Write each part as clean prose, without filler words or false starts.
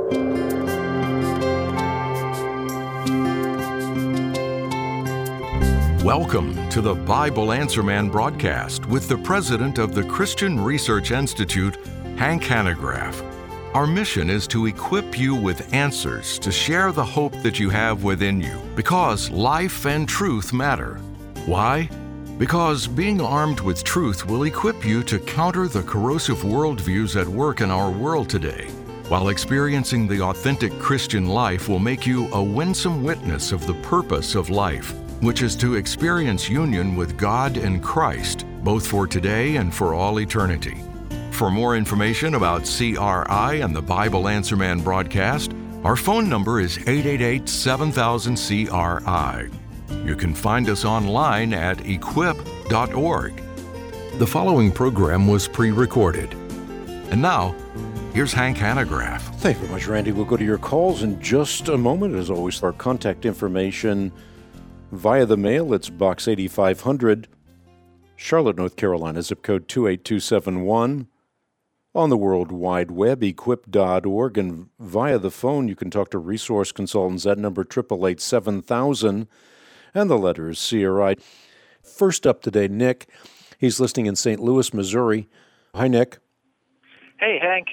Welcome to the Bible Answer Man broadcast with the president of the Christian Research Institute, Hank Hanegraaff. Our mission is to equip you with answers to share the hope that you have within you, because life and truth matter. Why? Because being armed with truth will equip you to counter the corrosive worldviews at work in our world today, while experiencing the authentic Christian life will make you a winsome witness of the purpose of life, which is to experience union with God and Christ, both for today and for all eternity. For more information about CRI and the Bible Answer Man broadcast, our phone number is 888-7000-CRI. You can find us online at equip.org. The following program was pre-recorded. And now, here's Hank Hanegraaff. Thank you very much, Randy. We'll go to your calls in just a moment. As always, our contact information via the mail. It's Box 8500, Charlotte, North Carolina, zip code 28271. On the World Wide Web, equip.org, and via the phone, you can talk to resource consultants at number 888-7000, and the letters CRI. First up today, Nick. He's listening in St. Louis, Missouri. Hi, Nick. Hey, Hank.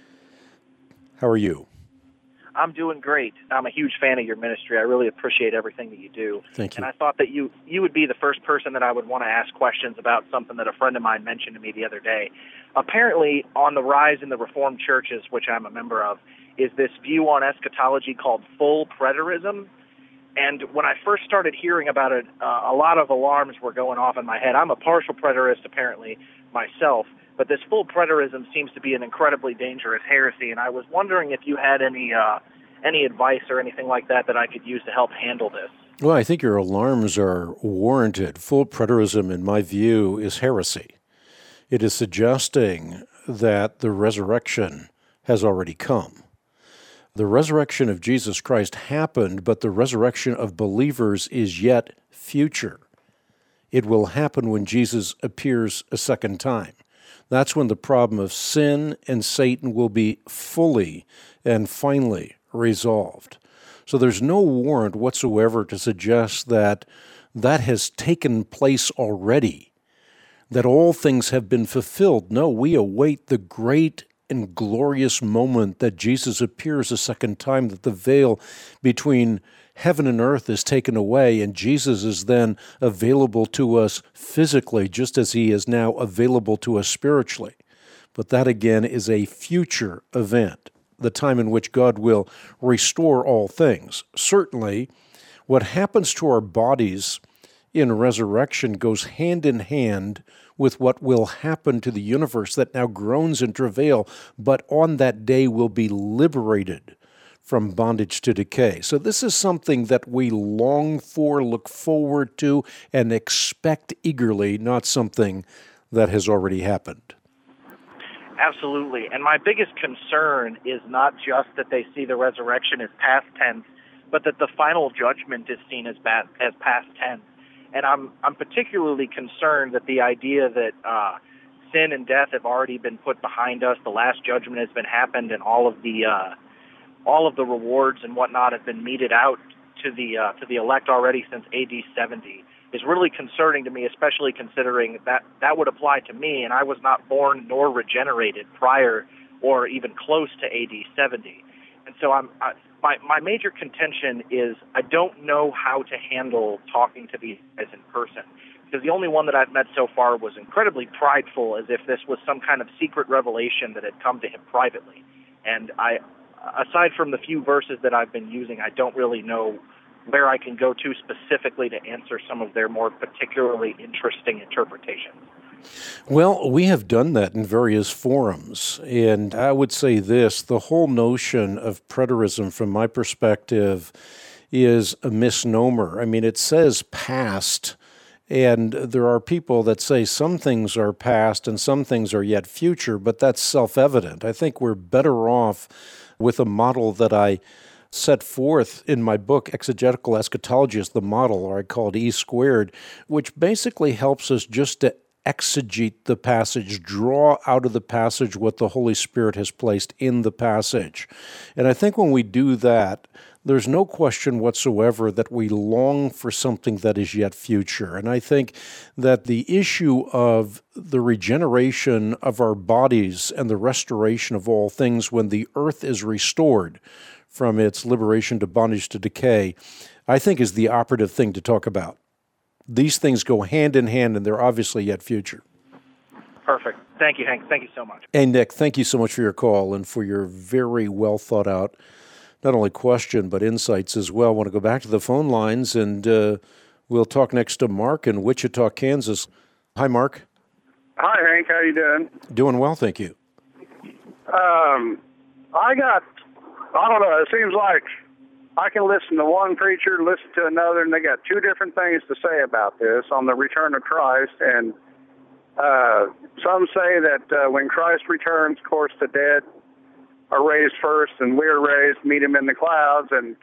How are you? I'm doing great. I'm a huge fan of your ministry. I really appreciate everything that you do. Thank you. And I thought that you would be the first person that I would want to ask questions about something that a friend of mine mentioned to me the other day. Apparently, on the rise in the Reformed churches, which I'm a member of, is this view on eschatology called full preterism. And when I first started hearing about it, a lot of alarms were going off in my head. I'm a partial preterist, apparently, myself. But this full preterism seems to be an incredibly dangerous heresy, and I was wondering if you had any advice or anything like that I could use to help handle this. Well, I think your alarms are warranted. Full preterism, in my view, is heresy. It is suggesting that the resurrection has already come. The resurrection of Jesus Christ happened, but the resurrection of believers is yet future. It will happen when Jesus appears a second time. That's when the problem of sin and Satan will be fully and finally resolved. So there's no warrant whatsoever to suggest that that has taken place already, that all things have been fulfilled. No, we await the great and glorious moment that Jesus appears a second time, that the veil between heaven and earth is taken away, and Jesus is then available to us physically, just as he is now available to us spiritually. But that, again, is a future event, the time in which God will restore all things. Certainly, what happens to our bodies in resurrection goes hand in hand with what will happen to the universe that now groans in travail, but on that day will be liberated from bondage to decay. So this is something that we long for, look forward to, and expect eagerly, not something that has already happened. Absolutely. And my biggest concern is not just that they see the resurrection as past tense, but that the final judgment is seen as past tense. And I'm particularly concerned that the idea that sin and death have already been put behind us, the last judgment has been happened, and all of the rewards and whatnot have been meted out to the elect already since AD 70 is really concerning to me, especially considering that would apply to me, and I was not born nor regenerated prior or even close to AD 70. And so my major contention is I don't know how to handle talking to these guys in person, because the only one that I've met so far was incredibly prideful, as if this was some kind of secret revelation that had come to him privately. And aside from the few verses that I've been using, I don't really know where I can go to specifically to answer some of their more particularly interesting interpretations. Well, we have done that in various forums, and I would say this, the whole notion of preterism, from my perspective, is a misnomer. I mean, it says past, and there are people that say some things are past and some things are yet future, but that's self-evident. I think we're better off with a model that I set forth in my book, Exegetical Eschatology is the Model, or I call it E squared, which basically helps us just to exegete the passage, draw out of the passage what the Holy Spirit has placed in the passage. And I think when we do that, there's no question whatsoever that we long for something that is yet future. And I think that the issue of the regeneration of our bodies and the restoration of all things when the earth is restored from its liberation to bondage to decay, I think is the operative thing to talk about. These things go hand in hand, and they're obviously yet future. Perfect. Thank you, Hank. Thank you so much. Hey, Nick, thank you so much for your call and for your very well thought out, not only question, but insights as well. I want to go back to the phone lines, and we'll talk next to Mark in Wichita, Kansas. Hi, Mark. Hi, Hank. How you doing? Doing well, thank you. I don't know, it seems like I can listen to one preacher, listen to another, and they got two different things to say about this on the return of Christ. And some say that when Christ returns, of course, the dead are raised first, and we're raised, meet him in the clouds, and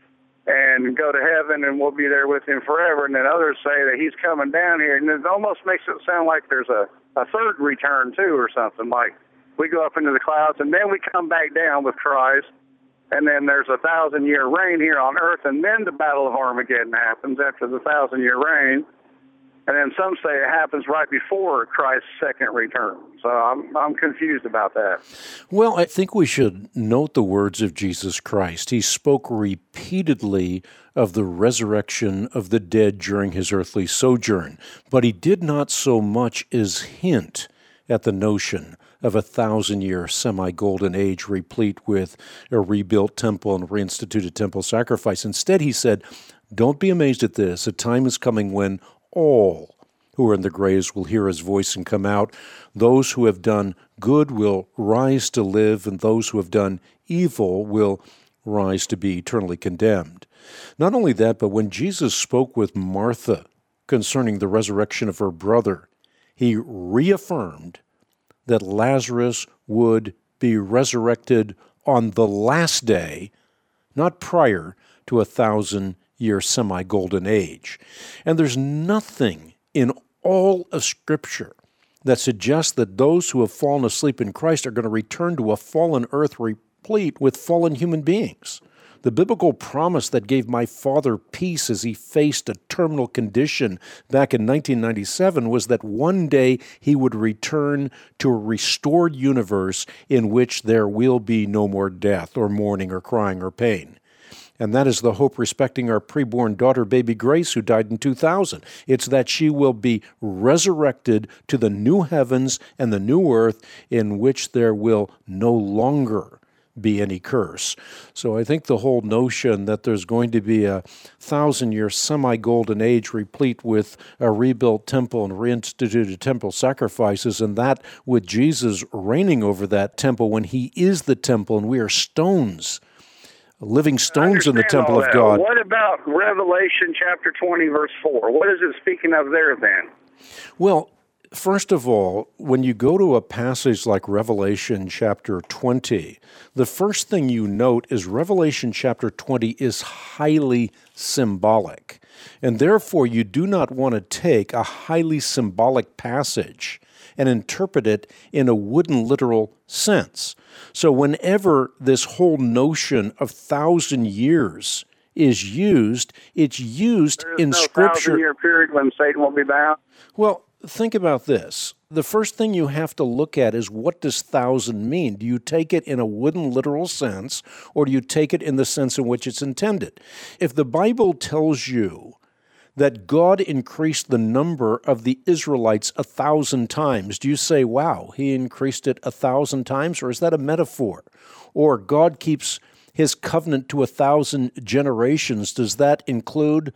go to heaven, and we'll be there with him forever. And then others say that he's coming down here, and it almost makes it sound like there's a third return, too, or something. Like we go up into the clouds, and then we come back down with Christ, and then there's a 1,000-year reign here on earth, and then the Battle of Armageddon happens after the 1,000-year reign. And then some say it happens right before Christ's second return. So I'm confused about that. Well, I think we should note the words of Jesus Christ. He spoke repeatedly of the resurrection of the dead during his earthly sojourn, but he did not so much as hint at the notion of a 1,000-year semi-golden age replete with a rebuilt temple and reinstituted temple sacrifice. Instead, he said, don't be amazed at this. A time is coming when all who are in the graves will hear his voice and come out. Those who have done good will rise to live, and those who have done evil will rise to be eternally condemned. Not only that, but when Jesus spoke with Martha concerning the resurrection of her brother, he reaffirmed that Lazarus would be resurrected on the last day, not prior to a 1,000-year semi-golden age. And there's nothing in all of Scripture that suggests that those who have fallen asleep in Christ are going to return to a fallen earth replete with fallen human beings. The biblical promise that gave my father peace as he faced a terminal condition back in 1997 was that one day he would return to a restored universe in which there will be no more death or mourning or crying or pain. And that is the hope respecting our preborn daughter, baby Grace, who died in 2000. It's that she will be resurrected to the new heavens and the new earth in which there will no longer be any curse. So I think the whole notion that there's going to be a 1,000-year semi-golden age replete with a rebuilt temple and reinstituted temple sacrifices, and that with Jesus reigning over that temple when he is the temple and we are stones, living stones in the temple of God. What about Revelation chapter 20, verse 4? What is it speaking of there then? Well, first of all, when you go to a passage like Revelation chapter 20, the first thing you note is Revelation chapter 20 is highly symbolic. And therefore, you do not want to take a highly symbolic passage and interpret it in a wooden literal sense. So whenever this whole notion of 1,000 years is used, it's used in Scripture. There's no 1,000-year period when Satan will be bound? Well, think about this. The first thing you have to look at is, what does 1,000 mean? Do you take it in a wooden literal sense, or do you take it in the sense in which it's intended? If the Bible tells you that God increased the number of the Israelites 1,000 times, do you say, wow, he increased it 1,000 times, or is that a metaphor? Or God keeps his covenant to 1,000 generations, does that include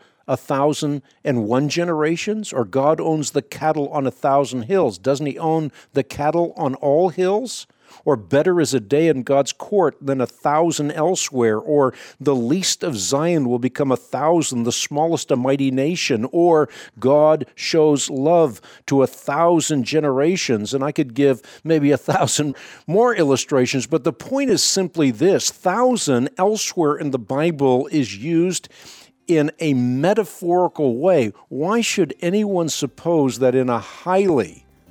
1,001 generations? Or God owns the cattle on 1,000 hills, doesn't he own the cattle on all hills? Or better is a day in God's court than 1,000 elsewhere, or the least of Zion will become 1,000, the smallest a mighty nation, or God shows love to 1,000 generations. And I could give maybe 1,000 more illustrations, but the point is simply this: 1,000 elsewhere in the Bible is used in a metaphorical way. Why should anyone suppose that in a highly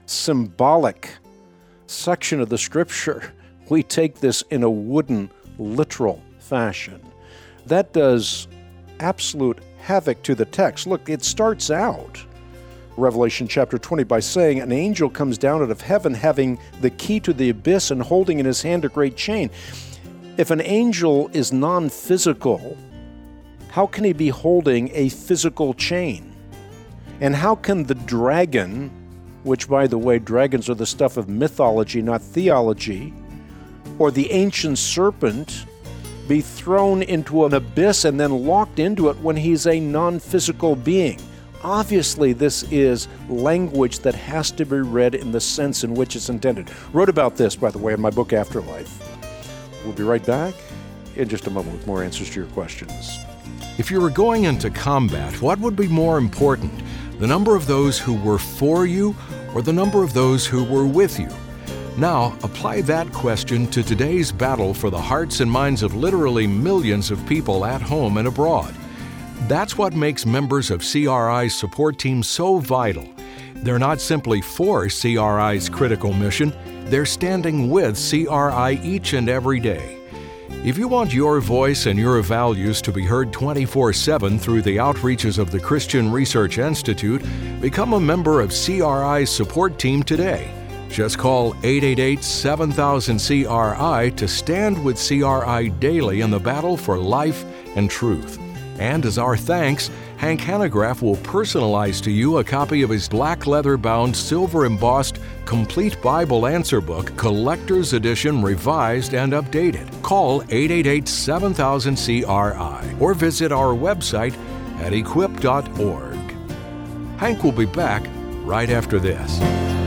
symbolic section of the Scripture, we take this in a wooden, literal fashion. That does absolute havoc to the text. Look, it starts out, Revelation chapter 20, by saying, an angel comes down out of heaven having the key to the abyss and holding in his hand a great chain. If an angel is non-physical, how can he be holding a physical chain? And how can the dragon, which, by the way, dragons are the stuff of mythology, not theology, or the ancient serpent, be thrown into an abyss and then locked into it when he's a non-physical being? Obviously, this is language that has to be read in the sense in which it's intended. Wrote about this, by the way, in my book, Afterlife. We'll be right back in just a moment with more answers to your questions. If you were going into combat, what would be more important? The number of those who were for you or the number of those who were with you? Now, apply that question to today's battle for the hearts and minds of literally millions of people at home and abroad. That's what makes members of CRI's support team so vital. They're not simply for CRI's critical mission, they're standing with CRI each and every day. If you want your voice and your values to be heard 24/7 through the outreaches of the Christian Research Institute, become a member of CRI's support team today. Just call 888-7000-CRI to stand with CRI daily in the battle for life and truth. And as our thanks, Hank Hanegraaff will personalize to you a copy of his black leather-bound, silver-embossed, complete Bible answer book, Collector's Edition, revised and updated. Call 888-7000-CRI or visit our website at equip.org. Hank will be back right after this.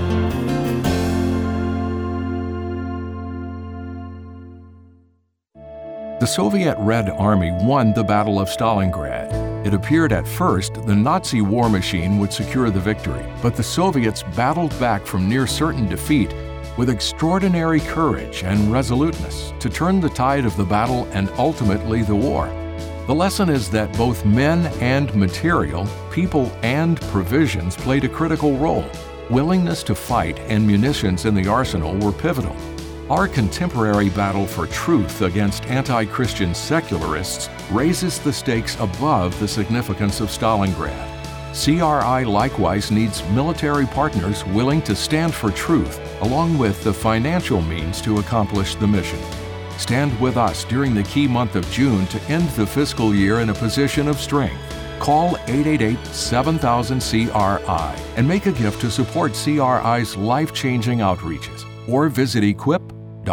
The Soviet Red Army won the Battle of Stalingrad. It appeared at first the Nazi war machine would secure the victory, but the Soviets battled back from near certain defeat with extraordinary courage and resoluteness to turn the tide of the battle and ultimately the war. The lesson is that both men and material, people and provisions played a critical role. Willingness to fight and munitions in the arsenal were pivotal. Our contemporary battle for truth against anti-Christian secularists raises the stakes above the significance of Stalingrad. CRI likewise needs military partners willing to stand for truth, along with the financial means to accomplish the mission. Stand with us during the key month of June to end the fiscal year in a position of strength. Call 888-7000-CRI and make a gift to support CRI's life-changing outreaches, or visit equip.org.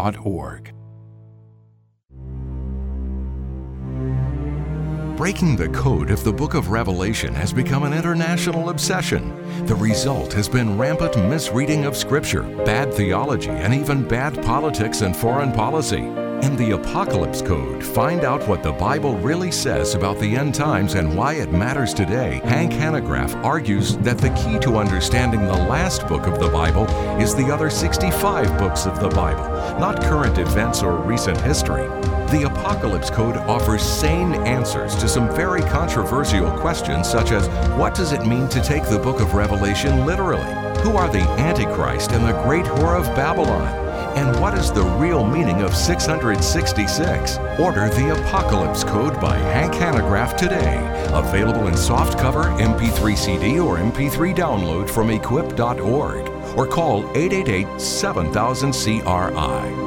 Breaking the code of the Book of Revelation has become an international obsession. The result has been rampant misreading of Scripture, bad theology, and even bad politics and foreign policy. In the Apocalypse Code, find out what the Bible really says about the end times and why it matters today. Hank Hanegraaff argues that the key to understanding the last book of the Bible is the other 65 books of the Bible, not current events or recent history. The Apocalypse Code offers sane answers to some very controversial questions, such as, what does it mean to take the book of Revelation literally? Who are the Antichrist and the great whore of Babylon? And what is the real meaning of 666? Order the Apocalypse Code by Hank Hanegraaff today. Available in softcover, MP3 CD, or MP3 download from equip.org. Or call 888-7000-CRI.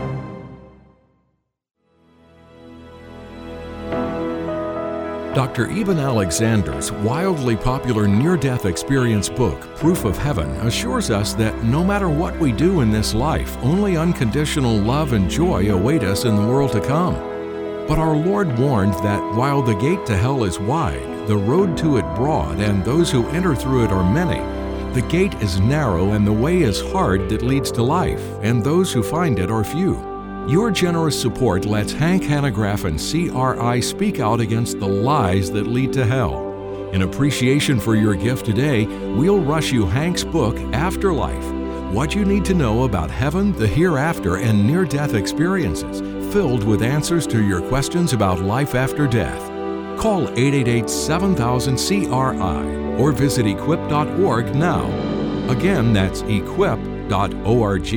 Dr. Eben Alexander's wildly popular near-death experience book, Proof of Heaven, assures us that no matter what we do in this life, only unconditional love and joy await us in the world to come. But our Lord warned that while the gate to hell is wide, the road to it broad, and those who enter through it are many, the gate is narrow and the way is hard that leads to life, and those who find it are few. Your generous support lets Hank Hanegraaff and CRI speak out against the lies that lead to hell. In appreciation for your gift today, we'll rush you Hank's book, Afterlife: What You Need to Know About Heaven, the Hereafter, and Near-Death Experiences, filled with answers to your questions about life after death. Call 888-7000-CRI or visit equip.org now. Again, that's equip.org.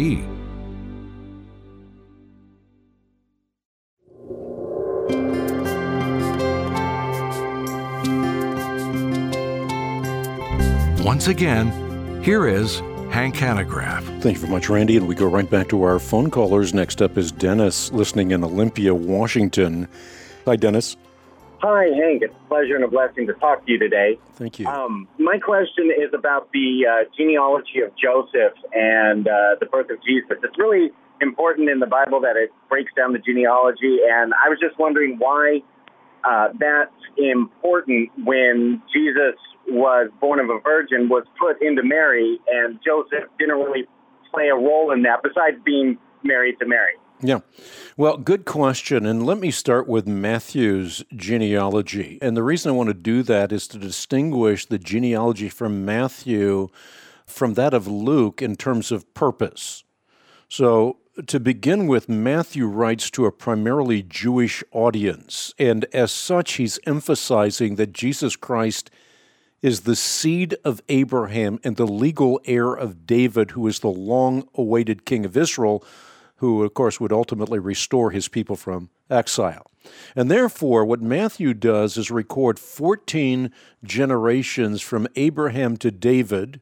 Once again, here is Hank Hanegraaff. Thank you very much, Randy. And we go right back to our phone callers. Next up is Dennis, listening in Olympia, Washington. Hi, Dennis. Hi, Hank. It's a pleasure and a blessing to talk to you today. Thank you. My question is about the genealogy of Joseph and the birth of Jesus. It's really important in the Bible that it breaks down the genealogy, and I was just wondering why that's important when Jesus was born of a virgin, was put into Mary, and Joseph didn't really play a role in that besides being married to Mary. Yeah. Well, good question. And let me start with Matthew's genealogy. And the reason I want to do that is to distinguish the genealogy from Matthew from that of Luke in terms of purpose. So, to begin with, Matthew writes to a primarily Jewish audience. And as such, he's emphasizing that Jesus Christ is the seed of Abraham and the legal heir of David, who is the long-awaited king of Israel, who, of course, would ultimately restore his people from exile. And therefore, what Matthew does is record 14 generations from Abraham to David,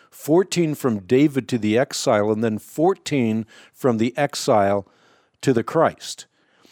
14 from David to the exile, and then 14 from the exile to the Christ.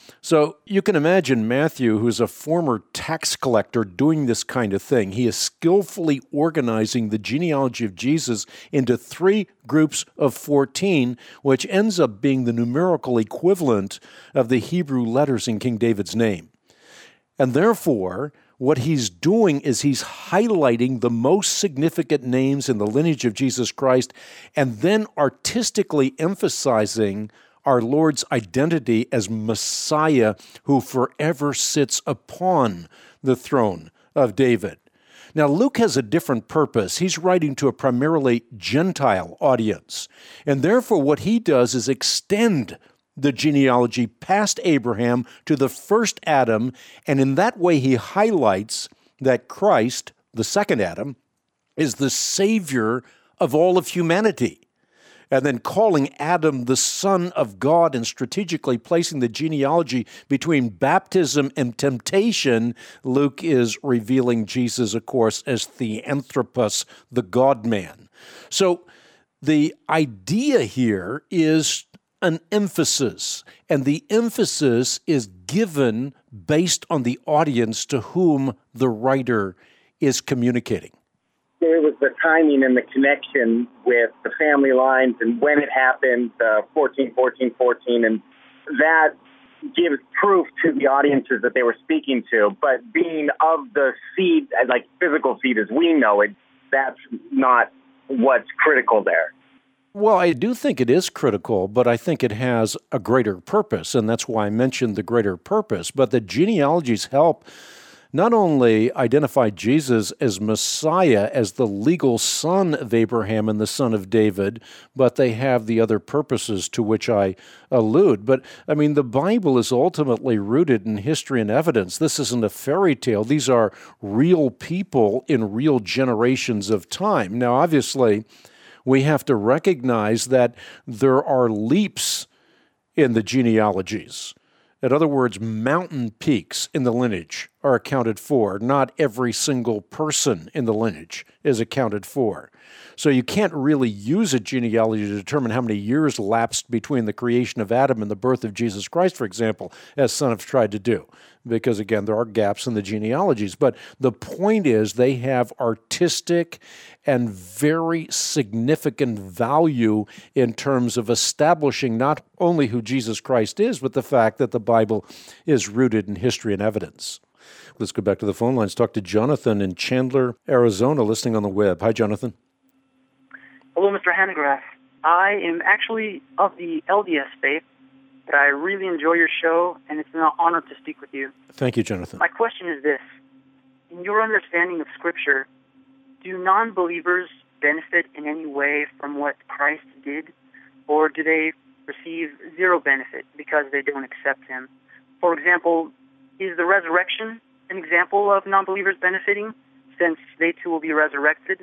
So you can imagine Matthew, who's a former tax collector, doing this kind of thing. He is skillfully organizing the genealogy of Jesus into 3 groups of 14, which ends up being the numerical equivalent of the Hebrew letters in King David's name. And therefore, what he's doing is he's highlighting the most significant names in the lineage of Jesus Christ and then artistically emphasizing our Lord's identity as Messiah who forever sits upon the throne of David. Now, Luke has a different purpose. He's writing to a primarily Gentile audience, and therefore what he does is extend the genealogy past Abraham to the first Adam, and in that way he highlights that Christ, the second Adam, is the Savior of all of humanity. And then calling Adam the Son of God and strategically placing the genealogy between baptism and temptation, Luke is revealing Jesus, of course, as the Anthropos, the God-man. So the idea here is an emphasis, and the emphasis is given based on the audience to whom the writer is communicating. There was the timing and the connection with the family lines and when it happened, 14, 14, 14, and that gives proof to the audiences that they were speaking to. But being of the seed, like physical seed as we know it, that's not what's critical there. Well, I do think it is critical, but I think it has a greater purpose, and that's why I mentioned the greater purpose. But the genealogies help not only identify Jesus as Messiah, as the legal son of Abraham and the son of David, but they have the other purposes to which I allude. But, I mean, the Bible is ultimately rooted in history and evidence. This isn't a fairy tale. These are real people in real generations of time. Now, obviously, we have to recognize that there are leaps in the genealogies. In other words, mountain peaks in the lineage are accounted for. Not every single person in the lineage is accounted for. So you can't really use a genealogy to determine how many years lapsed between the creation of Adam and the birth of Jesus Christ, for example, as some have tried to do. Because, again, there are gaps in the genealogies. But the point is they have artistic and very significant value in terms of establishing not only who Jesus Christ is, but the fact that the Bible is rooted in history and evidence. Let's go back to the phone lines. Talk to Jonathan in Chandler, Arizona, listening on the web. Hi, Jonathan. Hello, Mr. Hanegraaff. I am actually of the LDS faith, but I really enjoy your show, and it's an honor to speak with you. Thank you, Jonathan. My question is this. In your understanding of Scripture, do non-believers benefit in any way from what Christ did, or do they receive zero benefit because they don't accept him? For example, is the resurrection an example of non-believers benefiting, since they too will be resurrected?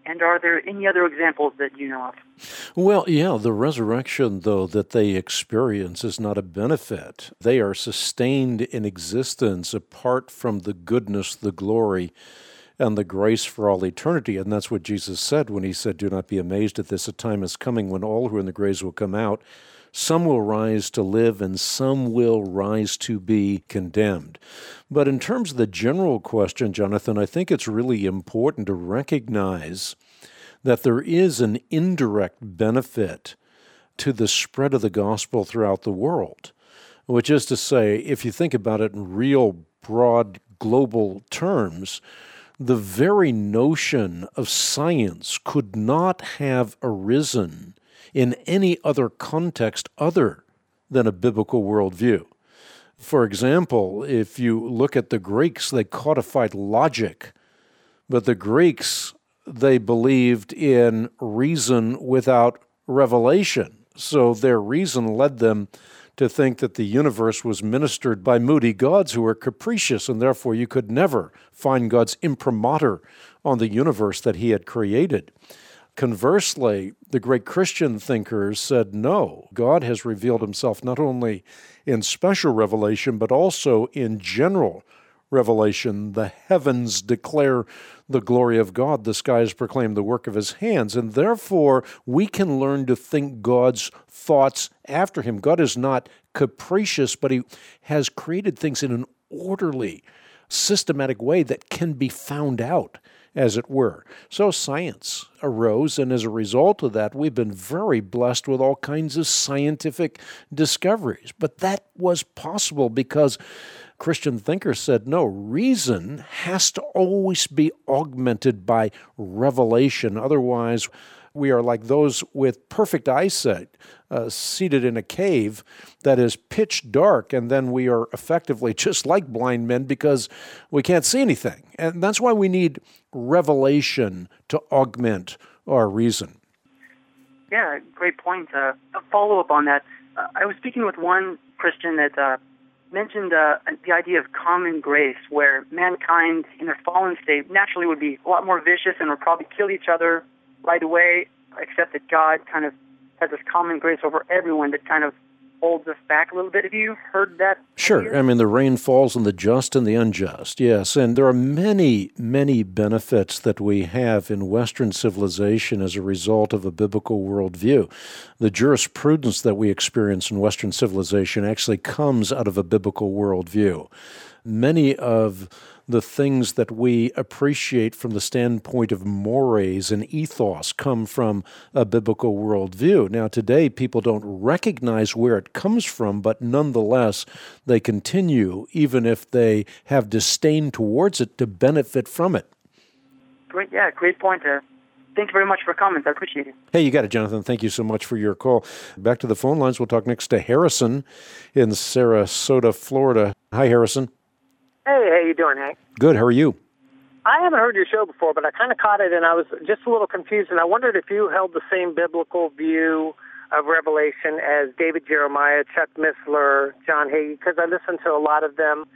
And are there any other examples that you know of? Well, yeah, the resurrection, though, that they experience is not a benefit. They are sustained in existence apart from the goodness, the glory, and the grace for all eternity. And that's what Jesus said when he said, "Do not be amazed at this. A time is coming when all who are in the graves will come out. Some will rise to live, and some will rise to be condemned." But in terms of the general question, Jonathan, I think it's really important to recognize that there is an indirect benefit to the spread of the gospel throughout the world, which is to say, if you think about it in real broad global terms, the very notion of science could not have arisen in any other context other than a biblical worldview. For example, if you look at the Greeks, they codified logic, but the Greeks, they believed in reason without revelation. So their reason led them to think that the universe was ministered by moody gods who were capricious, and therefore you could never find God's imprimatur on the universe that he had created. Conversely, the great Christian thinkers said, no, God has revealed himself not only in special revelation, but also in general revelation. The heavens declare the glory of God. The skies proclaim the work of his hands. And therefore, we can learn to think God's thoughts after him. God is not capricious, but he has created things in an orderly, systematic way that can be found out, as it were. So science arose, and as a result of that, we've been very blessed with all kinds of scientific discoveries. But that was possible because Christian thinkers said, no, reason has to always be augmented by revelation. Otherwise, we are like those with perfect eyesight, seated in a cave that is pitch dark, and then we are effectively just like blind men because we can't see anything. And that's why we need revelation to augment our reason. Yeah, great point. A follow-up on that. I was speaking with one Christian that mentioned the idea of common grace, where mankind in their fallen state naturally would be a lot more vicious and would probably kill each other right away, except that God kind of has this common grace over everyone that kind of holds us back a little bit. Have you heard that? Sure. idea? I mean, the rain falls on the just and the unjust, yes. And there are many, many benefits that we have in Western civilization as a result of a biblical worldview. The jurisprudence that we experience in Western civilization actually comes out of a biblical worldview. Many of the things that we appreciate from the standpoint of mores and ethos come from a biblical worldview. Now, today, people don't recognize where it comes from, but nonetheless, they continue, even if they have disdain towards it, to benefit from it. Great, yeah, great point. Thank you very much for your comments. I appreciate it. Hey, you got it, Jonathan. Thank you so much for your call. Back to the phone lines. We'll talk next to Harrison in Sarasota, Florida. Hi, Harrison. Hey, how you doing, Hank? Good. How are you? I haven't heard your show before, but I kind of caught it, and I was just a little confused, and I wondered if you held the same biblical view of Revelation as David Jeremiah, Chuck Missler, John Hagee, because I listened to a lot of them,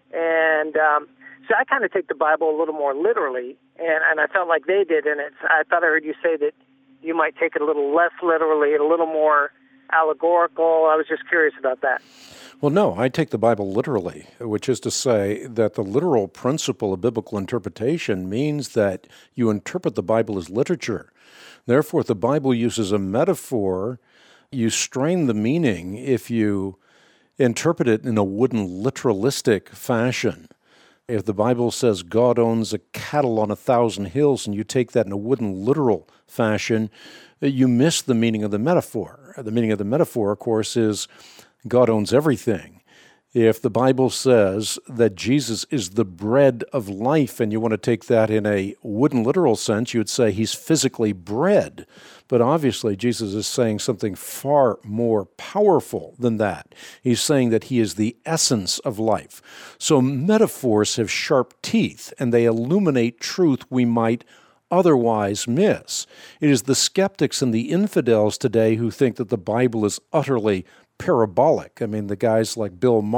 and so I kind of take the Bible a little more literally, and I felt like they did, and I thought I heard you say that you might take it a little less literally, a little more allegorical. I was just curious about that. Well, no, I take the Bible literally, which is to say that the literal principle of biblical interpretation means that you interpret the Bible as literature. Therefore, if the Bible uses a metaphor, you strain the meaning if you interpret it in a wooden literalistic fashion. If the Bible says God owns a cattle on 1,000 hills and you take that in a wooden literal fashion, you miss the meaning of the metaphor. The meaning of the metaphor, of course, is God owns everything. If the Bible says that Jesus is the bread of life, and you want to take that in a wooden literal sense, you would say he's physically bread. But obviously, Jesus is saying something far more powerful than that. He's saying that he is the essence of life. So metaphors have sharp teeth, and they illuminate truth we might otherwise miss. It is the skeptics and the infidels today who think that the Bible is utterly parabolic. I mean, the guys like Bill Maher,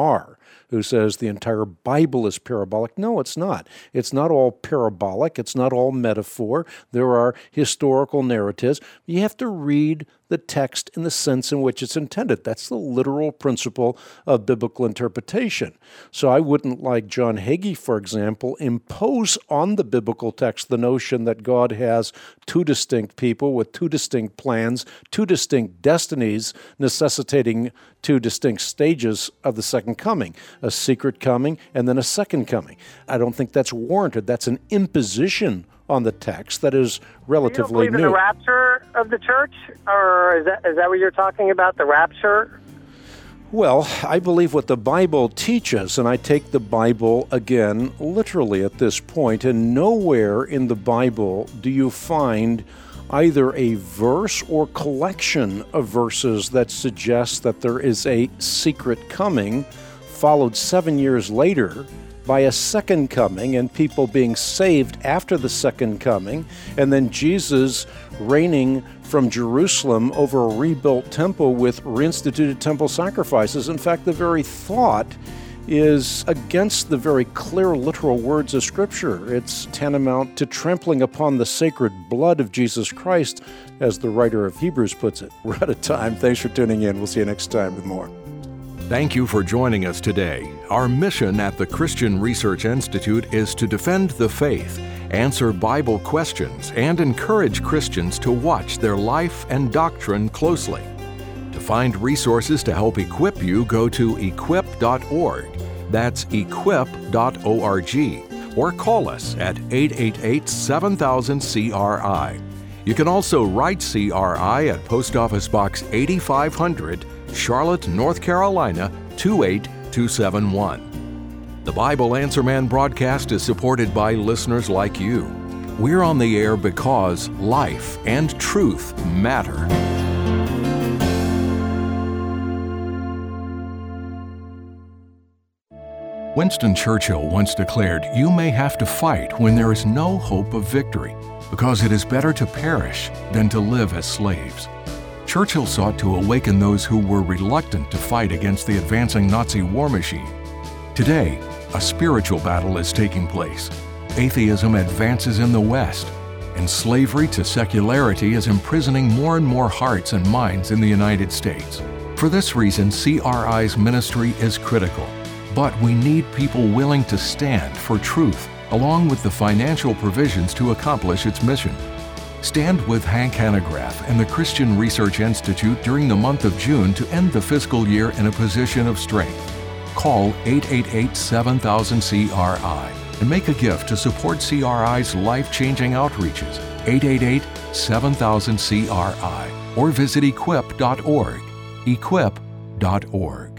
who says the entire Bible is parabolic. No, it's not. It's not all parabolic. It's not all metaphor. There are historical narratives. You have to read the text in the sense in which it's intended. That's the literal principle of biblical interpretation. So I wouldn't, like John Hagee, for example, impose on the biblical text the notion that God has two distinct people with two distinct plans, two distinct destinies, necessitating two distinct stages of the second coming, a secret coming and then a second coming. I don't think that's warranted. That's an imposition on the text that is relatively new. You don't believe in the rapture of the church? Or is that what you're talking about, the rapture? Well, I believe what the Bible teaches, and I take the Bible, again, literally at this point, and nowhere in the Bible do you find either a verse or collection of verses that suggests that there is a secret coming, followed 7 years later by a second coming and people being saved after the second coming, and then Jesus reigning from Jerusalem over a rebuilt temple with reinstituted temple sacrifices. In fact, the very thought is against the very clear literal words of Scripture. It's tantamount to trampling upon the sacred blood of Jesus Christ, as the writer of Hebrews puts it. We're out of time. Thanks for tuning in. We'll see you next time with more. Thank you for joining us today. Our mission at the Christian Research Institute is to defend the faith, answer Bible questions, and encourage Christians to watch their life and doctrine closely. To find resources to help equip you, go to equip.org. That's equip.org. Or call us at 888-7000-CRI. You can also write CRI at Post Office Box 8500, Charlotte, North Carolina, 28271. The Bible Answer Man broadcast is supported by listeners like you. We're on the air because life and truth matter. Winston Churchill once declared, "You may have to fight when there is no hope of victory, because it is better to perish than to live as slaves." Churchill sought to awaken those who were reluctant to fight against the advancing Nazi war machine. Today, a spiritual battle is taking place. Atheism advances in the West, and slavery to secularity is imprisoning more and more hearts and minds in the United States. For this reason, CRI's ministry is critical. But we need people willing to stand for truth, along with the financial provisions to accomplish its mission. Stand with Hank Hanegraaff and the Christian Research Institute during the month of June to end the fiscal year in a position of strength. Call 888-7000-CRI and make a gift to support CRI's life-changing outreaches, 888-7000-CRI, or visit equip.org, equip.org.